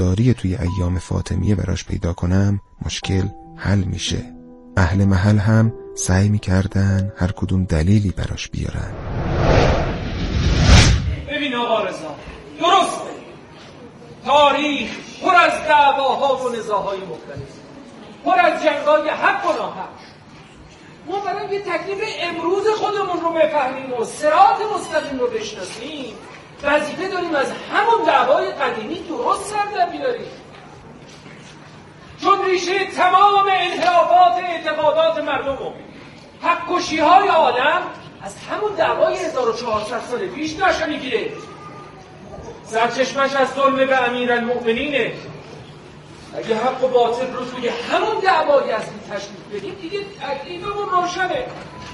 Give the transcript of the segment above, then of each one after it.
عزاداری توی ایام فاطمیه براش پیدا کنم مشکل حل میشه. اهل محل هم سعی میکردن هر کدوم دلیلی براش بیارن. ببین آقا رضا، درسته تاریخ پر از دعواها و نزاعهای مختلف، پر از جنگای حق و ناحق. ما برای یه تکلیف امروز خودمون رو بفهمیم و صراط مستقیم رو بشناسیم وظیفه داریم از همون دعوای قدیمی درست سر در بیاریم، چون ریشه تمام انحرافات اعتقادات مردم و حق کشی‌های عالم از همون دعوای 1400 سال پیش نشأ میگیره. سرچشمش از ظلم به امیرالمؤمنینه. اگه حق و باطل رو توی همون دعوای اصلی تشریح بدیم دیگه تکلیفمون روشنه.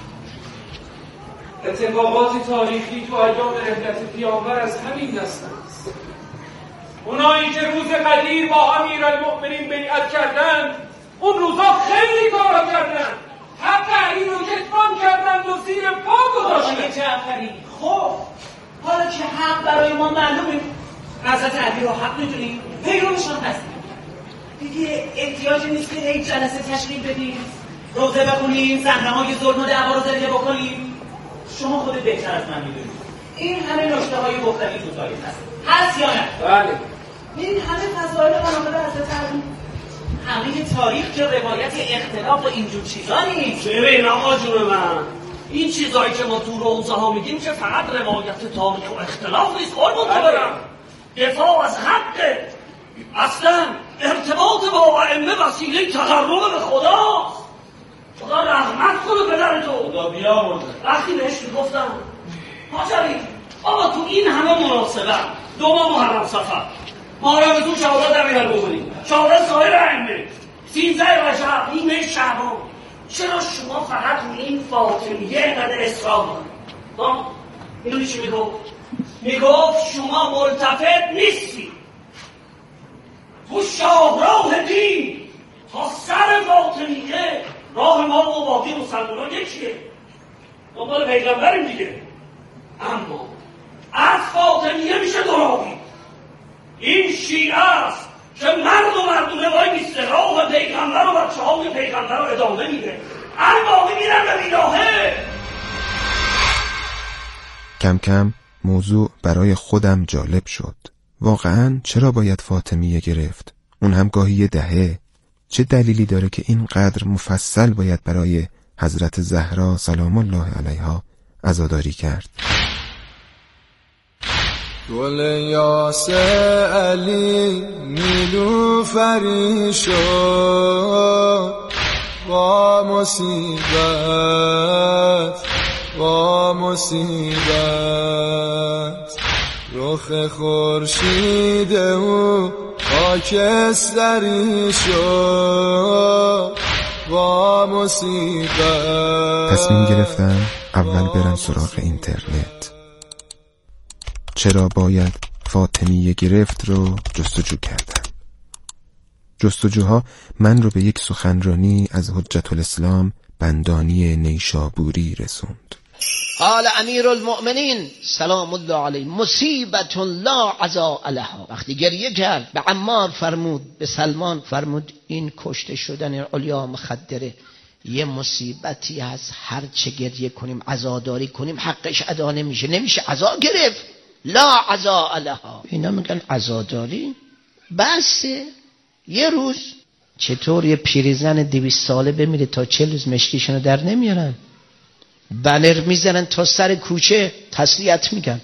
اتفاقات تاریخی تو ایام رحلت پیامبر از همین دست است. اونایی که روز قدیر با امیرالمؤمنین بیعت کردند اون روزا خیلی کارا کردند، حق علی رو کتمان کردند و زیر پا گذاشتند. آقای جعفری خب حالا که حق برای ما معلومه، حضرت علی رو حق میدونیم، پیروشان هستیم، دیگه احتیاجی نیست که هیچ جلسه تشکیل بدیم، روزه بخونیم، صحنه‌های ظلم و دعوا رو ذلیل بکنیم. شما خودت بهتر از من میدونید این همه نکته‌های گفتنی تو تاریخ هست، هست یا نه؟ بله. این همه فضایل مناقب حضرت علی، همه تاریخ که روایت اختلاف و اینجور چیزا نیست. ببین آقا جون من، این چیزایی که ما تو روزه ها میگیم که فقط روایت تاریخ و اختلاف نیست. قربون تو برم، دفاع از حقه. اصلا ارتباط با ائمه وسیله تقرب به خداست. خدا رحمت کنه پدر تو. خدا بیامرزه. وقتی بهش میگفتم حاجی آقا تو این همه مناسبت، 2 ماه محرم صفر، ماه رمضان، شهادت امیرالمؤمنین، شهادت سایر ائمه، 13 رجب، نیمه شعبان، چرا شما فقط روی این فاطمیه اینقدر اصرار دارید؟ اینو چی میگفت شما ملتفت نیستی. تو شاهراه دین تا سر فاطمیه راه ما و باقی مسلمانان یکیه، دنبال پیغمبریم دیگه. اما از فاطمیه میشه دراوید. این شیعه است که مرد و مردونه وای میسته، راه پیغمبر و بچه های پیغمبر رو ادامه میده، باقی میرن به بیراهه. کم کم موضوع برای خودم جالب شد. واقعاً چرا باید فاطمیه گرفت؟ اون هم گاهی 10 دهه. چه دلیلی داره که اینقدر مفصل باید برای حضرت زهرا سلام الله علیها عزاداری کرد؟ گل یاس علی نیلوفری شد، با مصیبت رخ خورشید او خاکستری شد، با مصیبت. تصمیم گرفتم اول برم سراغ اینترنت. چرا باید فاطمیه گرفت رو جستجو کردم. جستجوها من رو به یک سخنرانی از حجت الاسلام بندانی نیشابوری رسوند. قال امیر المؤمنین سلام الله علیه مصیبت لا عزاء لها. وقتی گریه کرد به عمار فرمود، به سلمان فرمود این کشته شدن علیا مخدره یه مصیبتی هست، هر چه گریه کنیم عزاداری کنیم حقش ادا نمیشه عزا گرفت، لا عزاء لها. اینا میگن عزاداری بس یه روز. چطور یه پیرزن 200 ساله بمیره تا 40 روز مشکیشونو در نمیارن؟ بنر میزنن تا سر کوچه تسلیت میگن.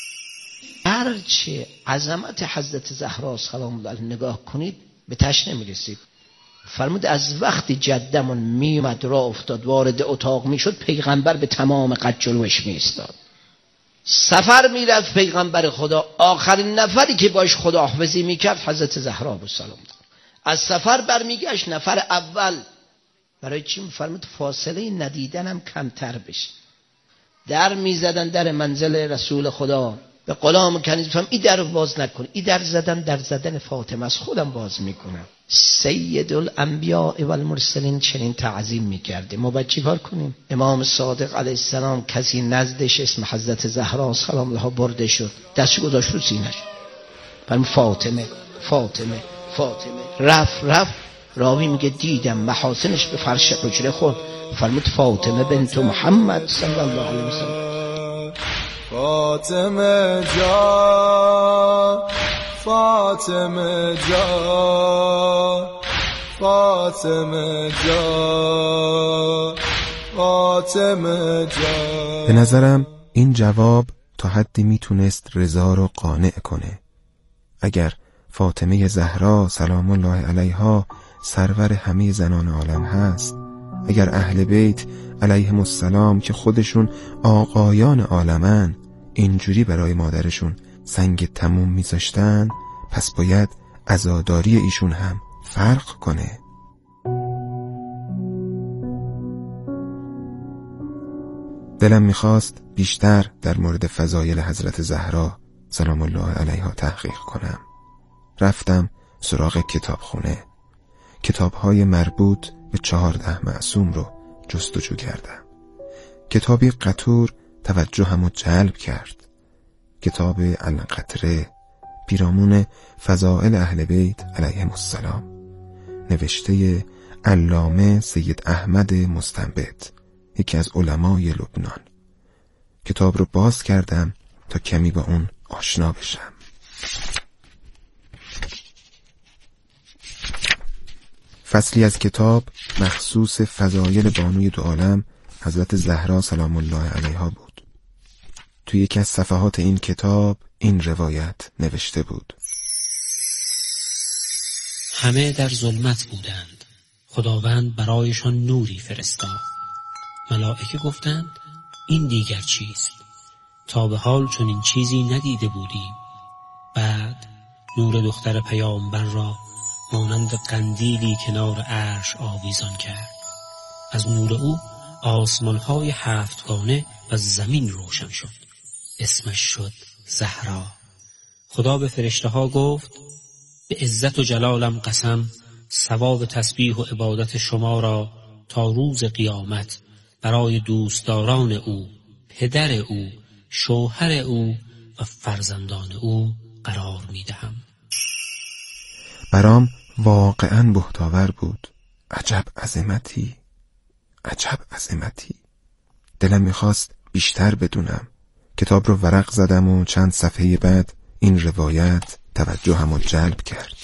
هرچه عظمت حضرت زهرا سلام الله علیها نگاه کنید به تش نمیرسید. فرمود از وقتی جدمون میومد راه افتاد وارد اتاق میشد پیغمبر به تمام قد جلوش میستاد. سفر میرفت پیغمبر خدا، آخرین نفری که باش خداحافظی میکرد حضرت زهرا بود سلام الله. از سفر برمیگشت نفر اول. برای چی؟ فرمود فاصله ندیدنم کمتر بشه. در میزدن در منزل رسول خدا، به غلام کنیز فرمود این در رو باز نکن، این در زدن در زدن فاطمه از خودم باز میکنم. سید الانبیاء و المرسلین چنین تعظیم میکرده. ما باید چی کار کنیم؟ امام صادق علیه السلام کسی نزدش اسم حضرت زهرا سلام الله برده شد، دستش گذاشت رو سینه‌ش، فرمود فاطمه. فاطمه رفت راوی میگه دیدم محاسنش به فرش حجره خورد، فرمود فاطمه بنت محمد صلی الله علیه وسلم. فاطمه جان فاطمه جان فاطمه جان فاطمه جان. به نظرم این جواب تا حدی میتونست رضا رو قانع کنه. اگر فاطمه زهرا سلام الله علیها سرور همه زنان عالم هست، اگر اهل بیت علیهم السلام که خودشون آقایان عالمن اینجوری برای مادرشون سنگ تموم میذاشتن، پس باید عزاداری ایشون هم فرق کنه. دلم میخواست بیشتر در مورد فضایل حضرت زهرا سلام الله علیها تحقیق کنم. رفتم سراغ کتابخونه. کتاب‌های مربوط به 14 معصوم رو جستجو کردم. کتابی قطور توجهمو جلب کرد. کتاب القطره، پیرامون فضائل اهل بیت علیهم السلام، نوشته علامه سید احمد مستنبط، یکی از علمای لبنان. کتاب رو باز کردم تا کمی با اون آشنا بشم. فصلی از کتاب مخصوص فضایل بانوی دو عالم حضرت زهرا سلام الله علیها بود. توی یکی از صفحات این کتاب این روایت نوشته بود: همه در ظلمت بودند، خداوند برایشان نوری فرستاد. ملائکه گفتند این دیگر چیست؟ تا به حال چنین چیزی ندیده بودیم. بعد نور دختر پیامبر را مانند قندیلی کنار عرش آویزان کرد. از نور او آسمان‌های هفتگانه و زمین روشن شد. اسمش شد زهرا. خدا به فرشته‌ها گفت به عزت و جلالم قسم، ثواب تسبیح و عبادت شما را تا روز قیامت برای دوستداران او، پدر او، شوهر او و فرزندان او قرار می‌دهم. برام واقعاً بهتاور بود. عجب عظمتی، عجب عظمتی. دلم میخواست بیشتر بدونم. کتاب رو ورق زدم و چند صفحه بعد این روایت توجهمو جلب کرد.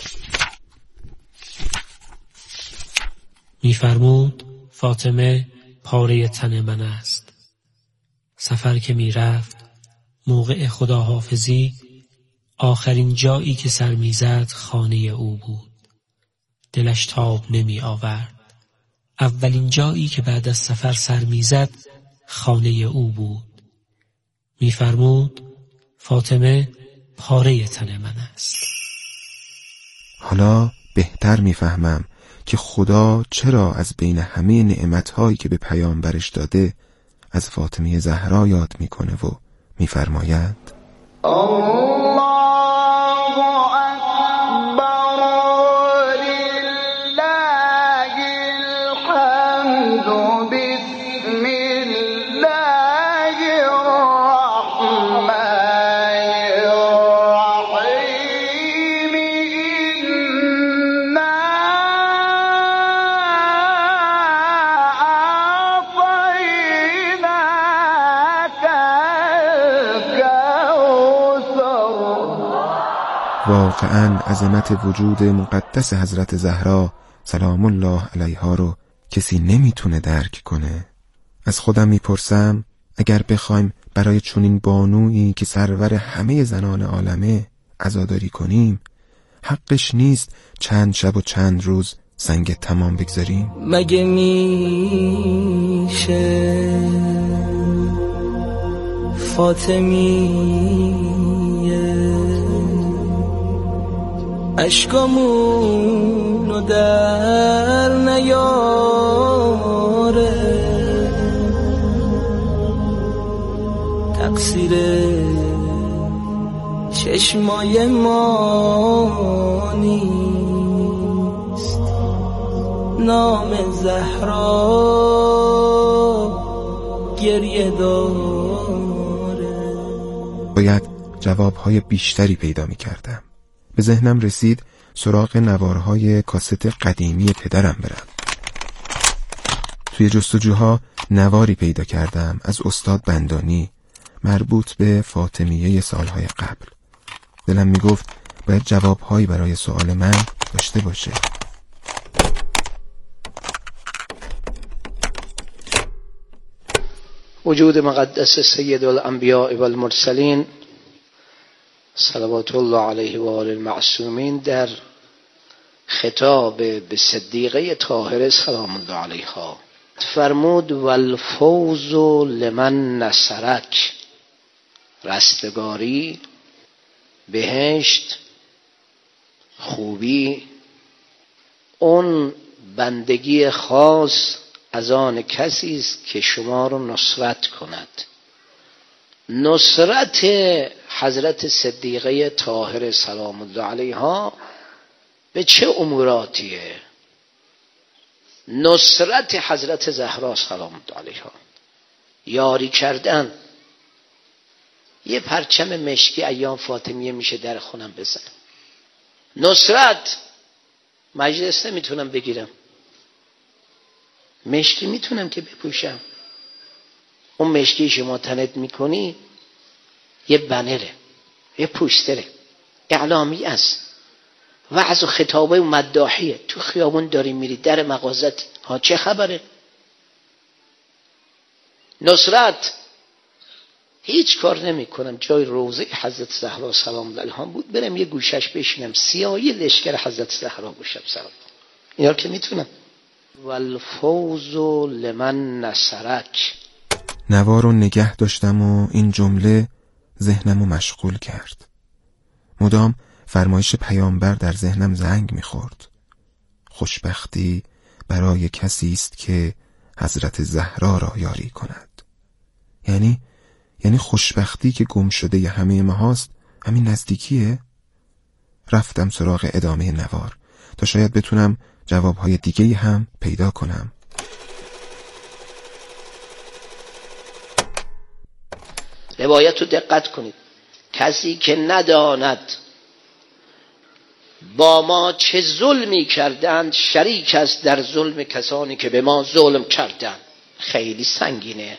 میفرمود فاطمه پاره تن من است. سفر که میرفت موقع خداحافظی آخرین جایی که سر میزد خانه او بود. دلش تاب نمی آورد. اولین جایی که بعد از سفر سر میزد خانه او بود. میفرمود فاطمه پاره تن من است. حالا بهتر میفهمم که خدا چرا از بین همه نعمتهایی که به پیامبرش داده از فاطمه زهرا یاد میکنه و میفرماید واقعاً عظمت وجود مقدس حضرت زهرا سلام الله علیها رو کسی نمیتونه درک کنه. از خودم میپرسم اگر بخوایم برای چنین بانویی که سرور همه زنان عالمه عزاداری کنیم، حقش نیست چند شب و چند روز سنگ تمام بگذاریم؟ مگه میشه فاطمیه عشقامونو در نیاره، تقصیر چشمای ما نیست، نام زهرا گریه داره. باید جوابهای بیشتری پیدا می کردم. به ذهنم رسید سراغ نوارهای کاست قدیمی پدرم برم. توی جستجوها نواری پیدا کردم از استاد بندانی مربوط به فاطمیه سالهای قبل. دلم میگفت باید جوابهایی برای سوال من داشته باشه. وجود مقدس سید الانبیاء و المرسلین صلوات الله علیه و آل المعصومین در خطاب به صدیقه طاهره سلام الله علیها فرمود والفوز لمن نصرک، رستگاری، بهشت، خوبی، اون بندگی خاص از آن کسی است که شما رو نصرت کند. نصرت حضرت صدیقه طاهره سلام الله علیها به چه اموراتیه؟ نصرت حضرت زهرا سلام الله علیها، یاری کردن. یه پرچم مشکی ایام فاطمیه میشه در خونم بزنم. نصرت، مجلس نمیتونم بگیرم، مشکی میتونم که بپوشم. اون مشکی شما تنت میکنی یه بنره، یه پوستره، اعلامی است، وعظ و خطابه و مداحیه. تو خیابون داری میری در مغازت ها چه خبره؟ نصرت هیچ کار نمی کنم. جای روضه حضرت زهرا سلام الله علیها بود برم یه گوشش بشینم، سیاهی لشکر حضرت زهرا باشم سلام. اینا که میتونم. والفوز لمن نصرک. نوارو نگه داشتم و این جمله ذهنمو مشغول کرد. مدام فرمایش پیامبر در ذهنم زنگ میخورد. خوشبختی برای کسی است که حضرت زهرا را یاری کند. یعنی خوشبختی که گم شده همه ما هاست همین نزدیکیه. رفتم سراغ ادامه نوار تا شاید بتونم جوابهای دیگه هم پیدا کنم. روایت رو دقت کنید. کسی که نداند با ما چه ظلمی کردند شریک است در ظلم کسانی که به ما ظلم کردند. خیلی سنگینه.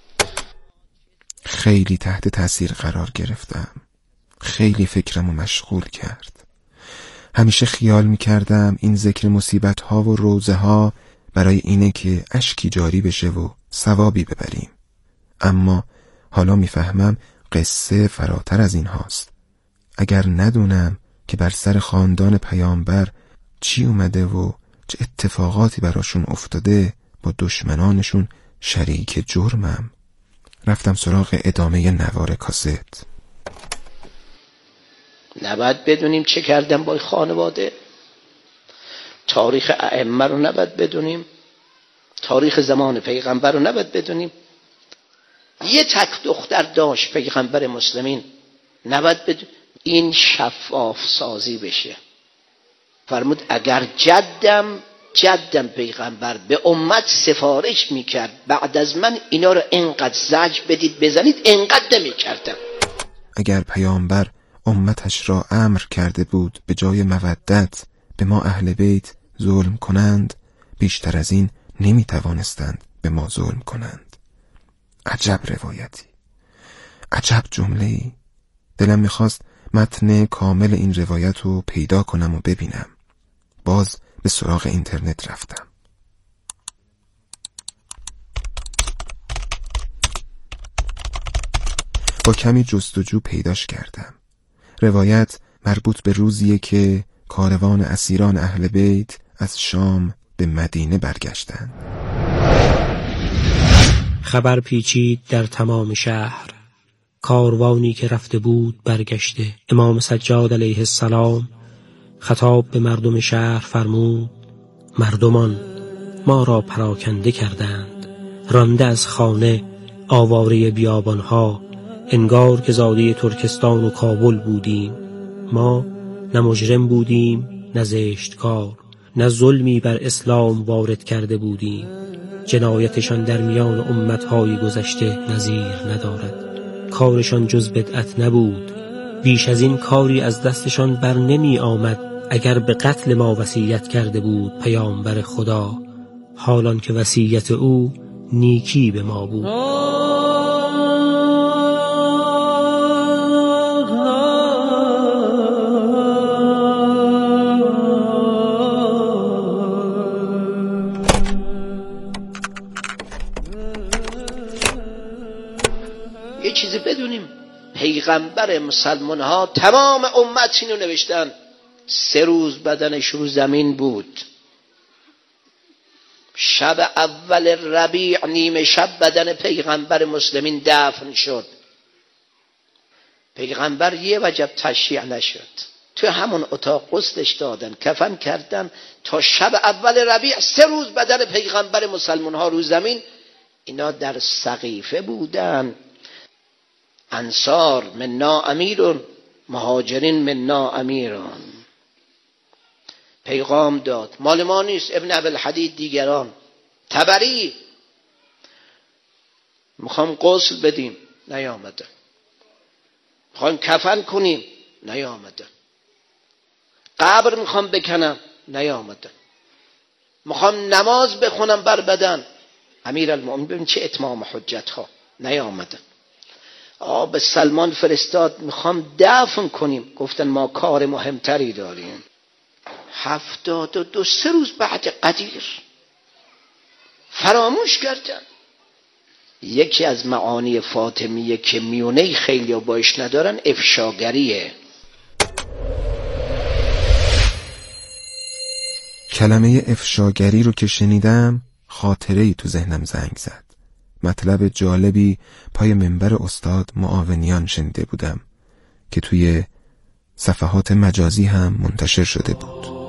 خیلی تحت تاثیر قرار گرفتم. خیلی فکرمو مشغول کرد. همیشه خیال میکردم این ذکر مصیبت ها و روزه ها برای اینه که اشکی جاری بشه و ثوابی ببریم. اما حالا میفهمم قصه فراتر از این هاست. اگر ندونم که بر سر خاندان پیامبر چی اومده و چه اتفاقاتی براشون افتاده، با دشمنانشون شریک جرمم. رفتم سراغ ادامه نوار کاست. نباید بدونیم چه کردن با خانواده. تاریخ ائمه رو نباید بدونیم. تاریخ زمان پیغمبر رو نباید بدونیم. یه تک دختر داشت پیغمبر مسلمین، نباید بدونیم. این شفاف سازی بشه. فرمود اگر جدم پیغمبر به امت سفارش میکرد بعد از من اینا رو انقدر زجر بدید بزنید، انقدر نمیکردم. اگر پیامبر امتش را امر کرده بود به جای مودت به ما اهل بیت ظلم کنند، بیشتر از این نمیتوانستند به ما ظلم کنند. عجب روایتی، عجب جمله‌ای. دلم میخواست متن کامل این روایت رو پیدا کنم و ببینم. باز به سراغ اینترنت رفتم. با کمی جستجو پیداش کردم. روایت مربوط به روزیه که کاروان اسیران اهل بیت از شام به مدینه برگشتند. خبر پیچید در تمام شهر، کاروانی که رفته بود برگشته. امام سجاد علیه السلام خطاب به مردم شهر فرمود: مردمان ما را پراکنده کردند، رانده از خانه، آواره بیابانها، انگار که زاده ترکستان و کابل بودیم. ما نه مجرم بودیم نه زشتکار، نه ظلمی بر اسلام وارد کرده بودیم. جنایتشان در میان امتهای گذشته نظیر ندارد. کارشان جز بدعت نبود، بیش از این کاری از دستشان بر نمی آمد اگر به قتل ما وصیت کرده بود پیامبر خدا، حالان که وصیت او نیکی به ما بود. یه چیزی بدونیم، پیغمبر مسلمان ها تمام امت اینو نوشتن، 3 روز بدنش رو زمین بود. شب اول ربیع نیمه شب بدن پیغمبر مسلمین دفن شد. پیغمبر یه وجب تشییع نشد، تو همون اتاق غسلش دادن، کفن کردن. تا شب اول ربیع 3 روز بدن پیغمبر مسلمان ها رو زمین. اینا در سقیفه بودن. انصار منا امیرون، مهاجرین منا امیرون. پیغام داد مال ما نیست. ابن ابوالحدید دیگران، طبری، میخوام غسل بدیم، نیامده. میخوام کفن کنیم، نیامده. قبر میخوام بکنم، نیامده. میخوام نماز بخونم بر بدن، امیرالمومنین ببین چه اتمام حجت ها، نیامده. به سلمان فرستاد میخوام دفن کنیم، گفتن ما کار مهمتری داریم. 72 3 روز بعد قدیر فراموش کردن. یکی از معانی فاطمیه که میونه خیلی باش ندارن، افشاگریه. کلمه افشاگری رو که شنیدم خاطره‌ای تو ذهنم زنگ زد. مطلب جالبی پای منبر استاد معاونیان شنیده بودم که توی صفحات مجازی هم منتشر شده بود.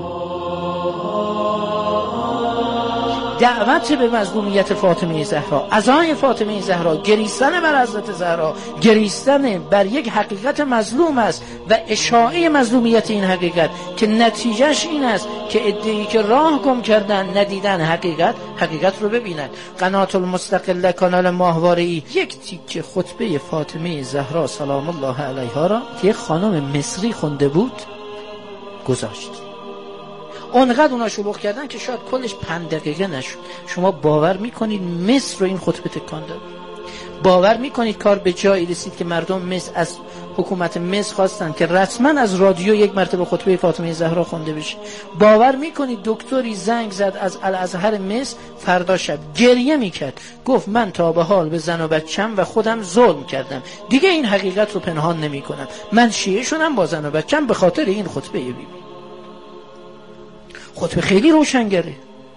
دعوت به مظلومیت فاطمه زهرا، عزای فاطمه زهرا، گریستن بر حضرت زهرا، گریستن بر یک حقیقت مظلوم است و اشاعه مظلومیت این حقیقت که نتیجهش این است که عده‌ای که راه گم کردن ندیدن حقیقت رو ببینن. قنات المستقله کانال ماهواره‌ای یک تیکه خطبه فاطمه زهرا سلام الله علیها را که یک خانم مصری خونده بود گذاشت. اونقدر اونا شلوغ کردن که شاید کلش 5 دقیقه نشد. شما باور میکنید مصر رو این خطبه تکان داد؟ باور میکنید کار به جایی رسید که مردم مصر از حکومت مصر خواستن که رسما از رادیو یک مرتبه خطبه فاطمه زهرا خونده بشه؟ باور میکنید دکتری زنگ زد از الازهر مصر، فردا شب گریه میکرد، گفت من تا به حال به زن و بچم و خودم ظلم کردم، دیگه این حقیقت رو پنهان نمیکنم، من شیعه شدم با زن و بچم به خاطر این خطبه بیبی. خطبه خیلی روشنگره.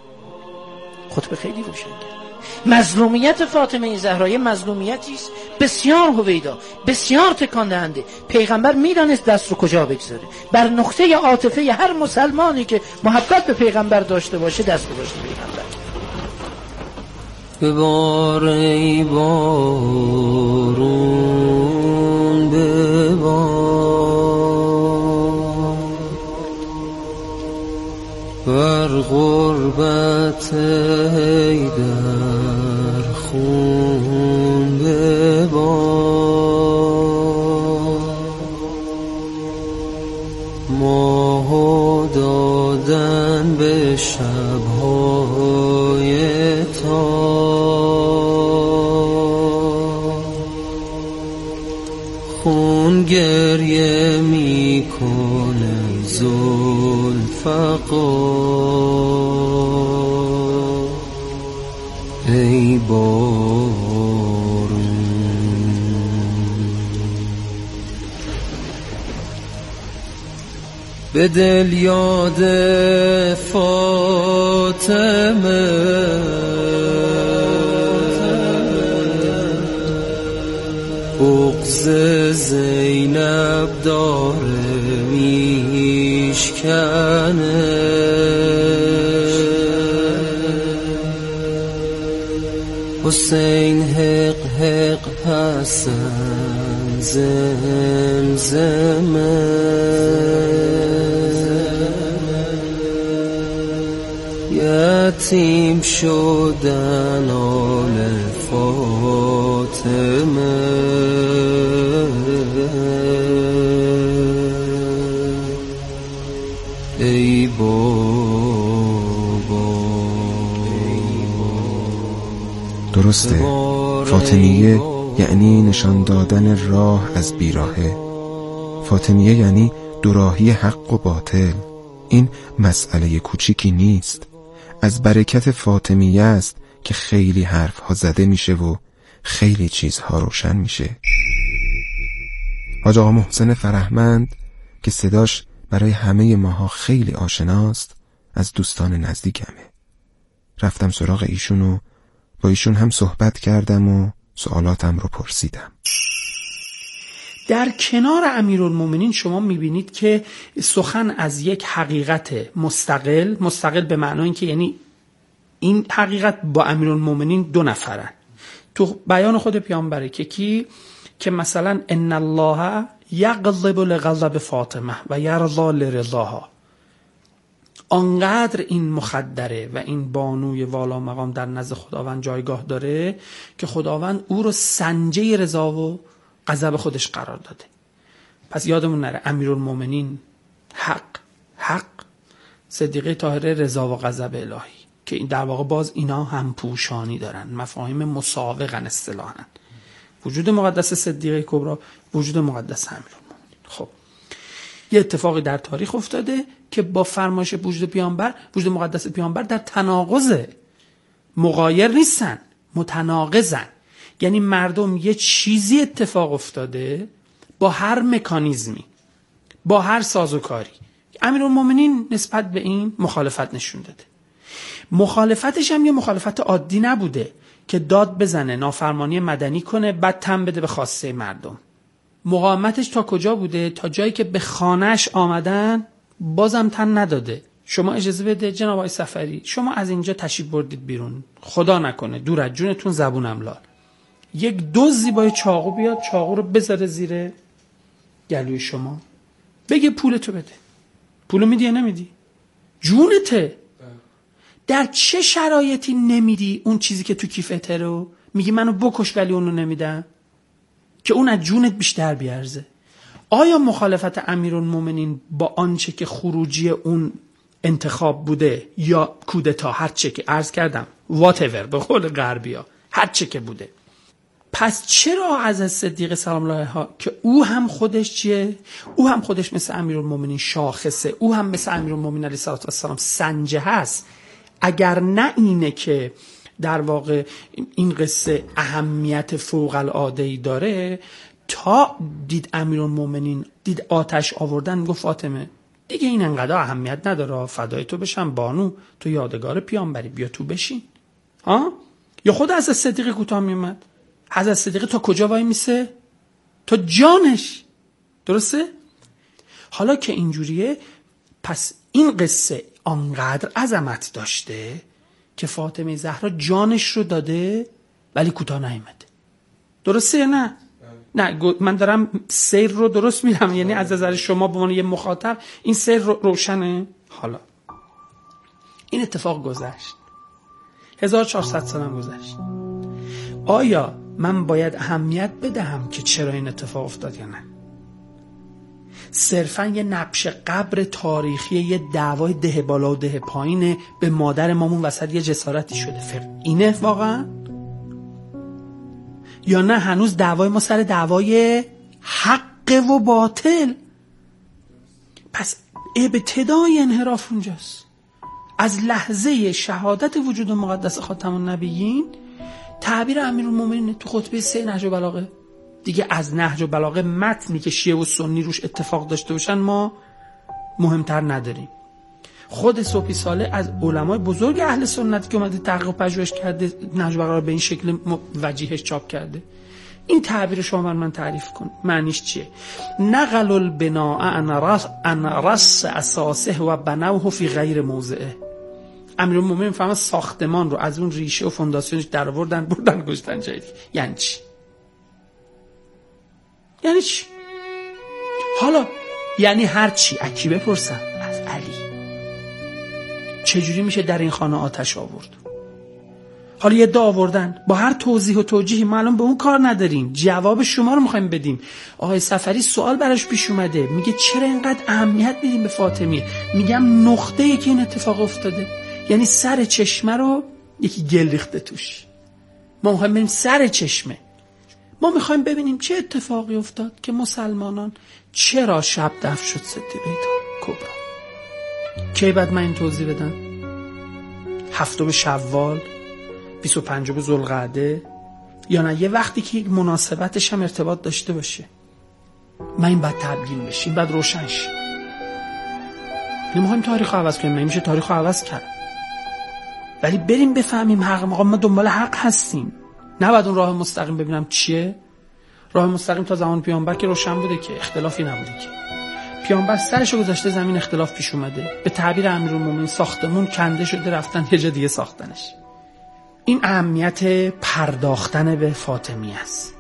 مظلومیت فاطمه زهرا یه مظلومیتی است بسیار هویدا، بسیار تکان دهنده. پیغمبر میدانست دست رو کجا بگذاره. بر نقطه عاطفه هر مسلمانی که محبت به پیغمبر داشته باشه دست گذاشته پیغمبر. ببار ای بارون ببار، بر غربت حیدر خون ببار، ماهو دادن به شبهای تار، خون گریه میکنه ذوالفقار ای بارون. به دل یاد فاطمه بغض زینب داره میشکنه، حسین حق حق حسن زمزمه، یتیم شدن آل فاطمه، درسته، فاطمیه یعنی نشان دادن راه از بیراهه. فاطمیه یعنی دوراهی حق و باطل. این مسئله کوچیکی نیست. از برکت فاطمیه است که خیلی حرفها زده میشه و خیلی چیزها روشن میشه. حاج آقا محسن فرهمند که صداش برای همه ماها خیلی آشناست، از دوستان نزدیکمه. رفتم سراغ ایشون و با ایشون هم صحبت کردم و سوالاتم رو پرسیدم. در کنار امیرالمومنین شما میبینید که سخن از یک حقیقت مستقل به معنای اینکه یعنی این حقیقت با امیرالمومنین دو نفرن. تو بیان خود پیامبره که مثلا ان الله یغضب لغضب فاطمه و یرضا لرضاها. آنقدر این مخدره و این بانوی والا مقام در نزد خداوند جایگاه داره که خداوند او رو سنجه رضا و غضب خودش قرار داده. پس یادمون نره امیرالمومنین حق، صدیقه طاهره رضا و غضب الهی، که این در واقع باز اینا هم پوشانی دارن، مفاهیم مساوقن اصطلاحاً. وجود مقدس صدیقه کبرا، وجود مقدس امیرالمومنین. خب یه اتفاقی در تاریخ افتاده که با فرمایش وجود پیامبر، وجود مقدس پیامبر در تناقضه، مغایر نیستن، متناقضن. یعنی مردم یه چیزی اتفاق افتاده با هر مکانیزمی، با هر سازوکاری. امیرالمومنین نسبت به این مخالفت نشون داده. مخالفتش هم یه مخالفت عادی نبوده که داد بزنه، نافرمانی مدنی کنه، بعد تن بده به خواسته مردم. مقاومتش تا کجا بوده؟ تا جایی که به خانهش آمدن بازم تن نداده. شما اجازه بده جناب آقای صفری، شما از اینجا تشریف بردید بیرون، خدا نکنه دور از جونتون زبونم لال، یک دزدی با چاقو بیاد، چاقو رو بذاره زیر گلوی شما، بگه پولتو بده. پولو میدی یا نمیدی؟ جونته. در چه شرایطی نمیدی اون چیزی که تو کیفته رو؟ میگی منو بکش ولی اونو نمیدم، که اون از جونت بیشتر بیارزه. آیا مخالفت امیرالمومنین با آنچه که خروجی اون انتخاب بوده یا کودتا، هر چه که عرض کردم whatever به قول غربیا، هر چه که بوده، پس چرا از صدیق سلام الله علیه که او هم خودش چیه؟ او هم خودش مثل امیرالمومنین شاخصه، او هم مثل امیرالمومنین علیه السلام سنجه هست. اگر نه اینه که در واقع این قصه اهمیت فوق العاده‌ای داره، تا دید امیرالمومنین دید آتش آوردن، گفت فاطمه دیگه این انقدر اهمیت نداره، فدای تو بشم بانو، تو یادگار پیامبری، بیا تو بشین. یا خود از صدیق کوتاه میومد. حضرت صدیق تا کجا وای میسه؟ تا جانش. درسته؟ حالا که اینجوریه، پس این قصه آنقدر عظمت داشته که فاطمه زهرا جانش رو داده ولی کوتاه نیامده. درسته یا نه؟ نه، من دارم سیر رو درست میرم، یعنی از نظر شما به عنوان یه مخاطب این سیر روشنه. حالا این اتفاق گذشت، 1400 سال گذشت. آیا من باید اهمیت بدهم که چرا این اتفاق افتاد یا نه؟ صرفا یه نبش قبر تاریخی، یه دعوای ده بالا و ده پایینه، به مادر مامون وسط یه جسارتی شده، اینه واقعا؟ یا نه هنوز دعوای ما سر دعوای حق و باطل؟ پس ابتدای انحراف اونجاست. از لحظه شهادت وجود مقدس خاتم النبیین، تعبیر امیرالمومنین تو خطبه 3 نهج البلاغه دیگه، از نهج البلاغه متنی که شیعه و سنی روش اتفاق داشته باشن ما مهمتر نداریم. خود صوفی صالح از علمای بزرگ اهل سنت که اومده تحقیق و پژوهش کرده، نهج البلاغه به این شکل وجیهش چاپ کرده. این تعبیر شما من تعریف کن، معنیش چیه؟ نقل البناء ان رس اساسه و بنوه فی غیر موضعه. امیرالمومنین فهمه ساختمان رو از اون ریشه و فونداسیونش در آوردن، بردن گذاشتن جای دیگه. یعنی چی؟ یعنی چی؟ حالا یعنی هر چی؟ از کی بپرسم؟ از علی. چجوری میشه در این خانه آتش آورد؟ حالا یه ادعا آوردن با هر توضیح و توجیهی، ما الان به اون کار نداریم، جواب شما رو میخوایم بدیم. آقای سفری سوال براش پیش اومده، میگه چرا اینقدر اهمیت میدیم به فاطمیه؟ میگم نقطه‌ای که این اتفاق افتاده، یعنی سر چشمه رو یکی گل ریخته توش. ما میخوایم بریم سر چشمه، ما میخوایم ببینیم چه اتفاقی افتاد که مسلمانان چرا شب دفن شد صدیقه کبرا. کی بعد من این توضیح بدم؟ 7 شوال، 25 ذوالقعده، یا نه یه وقتی که مناسبتش هم ارتباط داشته باشه؟ من این بعد تبیین بشه، این بعد روشن شه. نمیخوایم تاریخ رو عوض کنیم، نمیشه تاریخ رو عوض کرد، ولی بریم بفهمیم حق. ما دنبال حق هستیم، نباید اون راه مستقیم ببینم چیه. راه مستقیم تا زمان پیامبر که روشن بوده، که اختلافی نبوده، که پیامبر سرشو گذاشته زمین، اختلاف پیش اومده، به تعبیر امیرالمومنین ساختمون کنده شده، رفتن یه جا دیگه ساختنش. این اهمیت پرداختن به فاطمی است.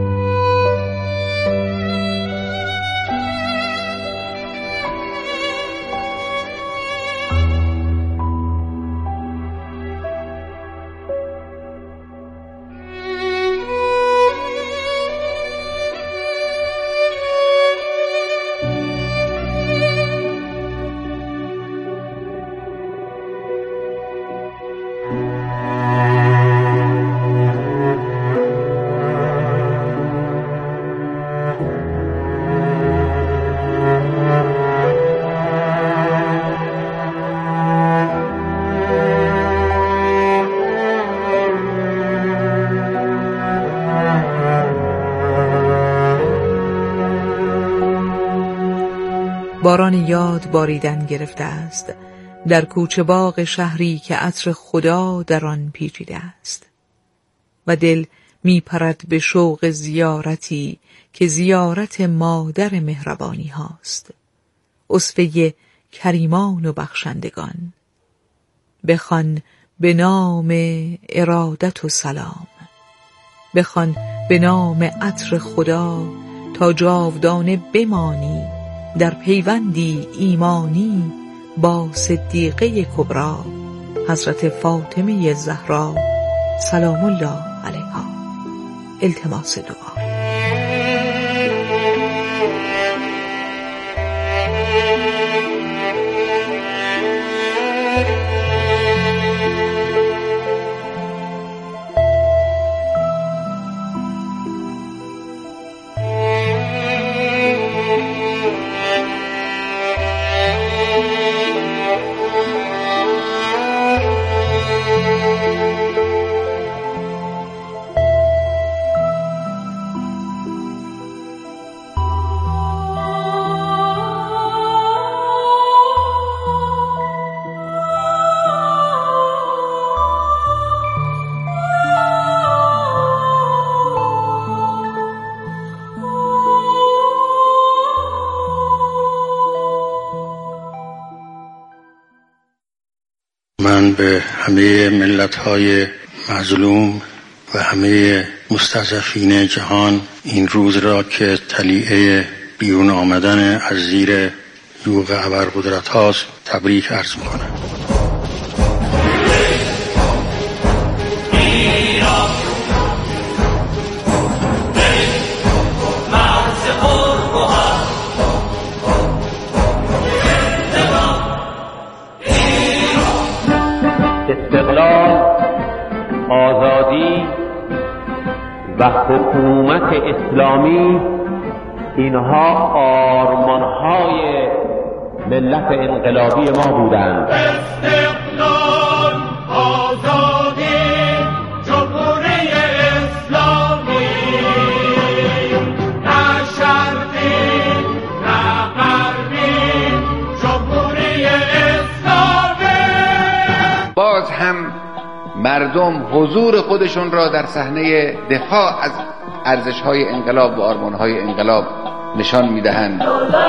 باران یاد باریدن گرفته است در کوچه باغ شهری که عطر خدا در آن پیچیده است و دل می پرد به شوق زیارتی که زیارت مادر مهربانی هاست، اسوه کریمان و بخشندگان. بخوان به نام ارادت و سلام، بخوان به نام عطر خدا تا جاودانه بمانی در پیوندی ایمانی با صدیقه کبرا حضرت فاطمه زهرا سلام الله علیها. التماس دعا. من به همه ملت‌های مظلوم و همه مستضعفین جهان این روز را که طلیعه بیرون آمدن از زیر یوغ ابرقدرت هاست تبریک عرض می‌کنم. استقلال، آزادی و حکومت اسلامی، اینها آرمان‌های ملت انقلابی ما بودند. استقلال، آزادی، جمهوری اسلامی، نه شرقی نه غربی، جمهوری اسلامی. باز هم مردم حضور خودشون را در صحنه دفاع از ارزش‌های انقلاب و آرمان‌های انقلاب نشان می‌دهند.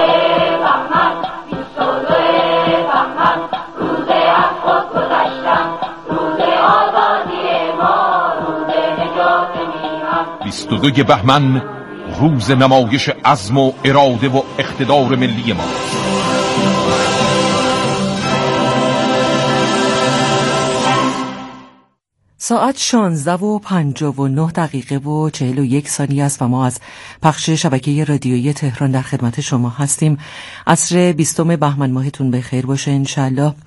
بیستودوی بهمن روز نمایش عزم و اراده و اقتدار ملی ما. ساعت 16:59 و 41 ثانیه است و ما از پخش شبکه رادیویی تهران در خدمت شما هستیم. عصر 20 بهمن ماهتون به خیر باشه انشالله.